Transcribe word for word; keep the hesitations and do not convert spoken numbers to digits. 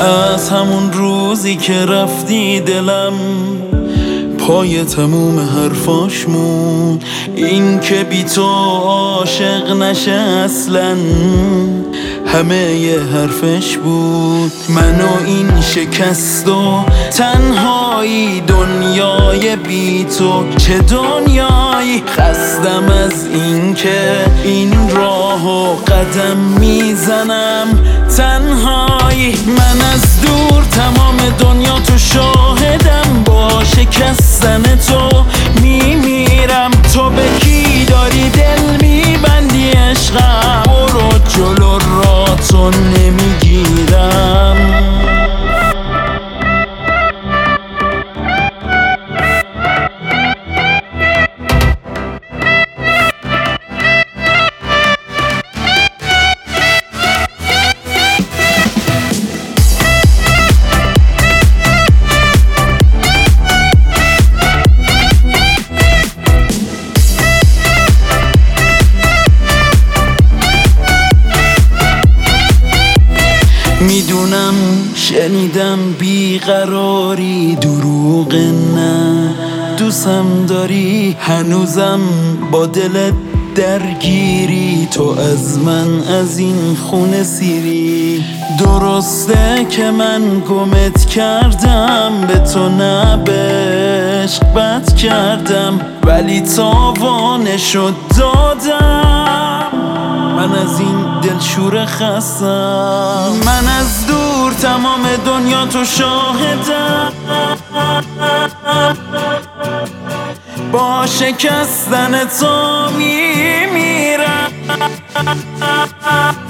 از همون روزی که رفتی دلم پای تموم حرفاش مون. این که بی تو عاشق نشه اصلا همه یه حرفش بود. من و این شکست و تنهایی، دنیای بی تو چه دنیایی. خستم از این که این راهو قدم میزنم تنهایی. من از دور تمام دنیا تو شاهدم، با شکستن تو میمیرم. تو به کی داری دل میبندی عشقم؟ برو جلو را تو نمیگیرم. میدونم شنیدم بیقراری دروغ، نه دوستم داری هنوزم با دلت درگیری. تو از من از این خونه سیری. درسته که من گمت کردم، به تو نه به عشق بد کردم، ولی تاوانشو دادم. من از این دلشور خستم. من از دور تمام دنیا تو شاهدم، با شکستن تو میمیرم.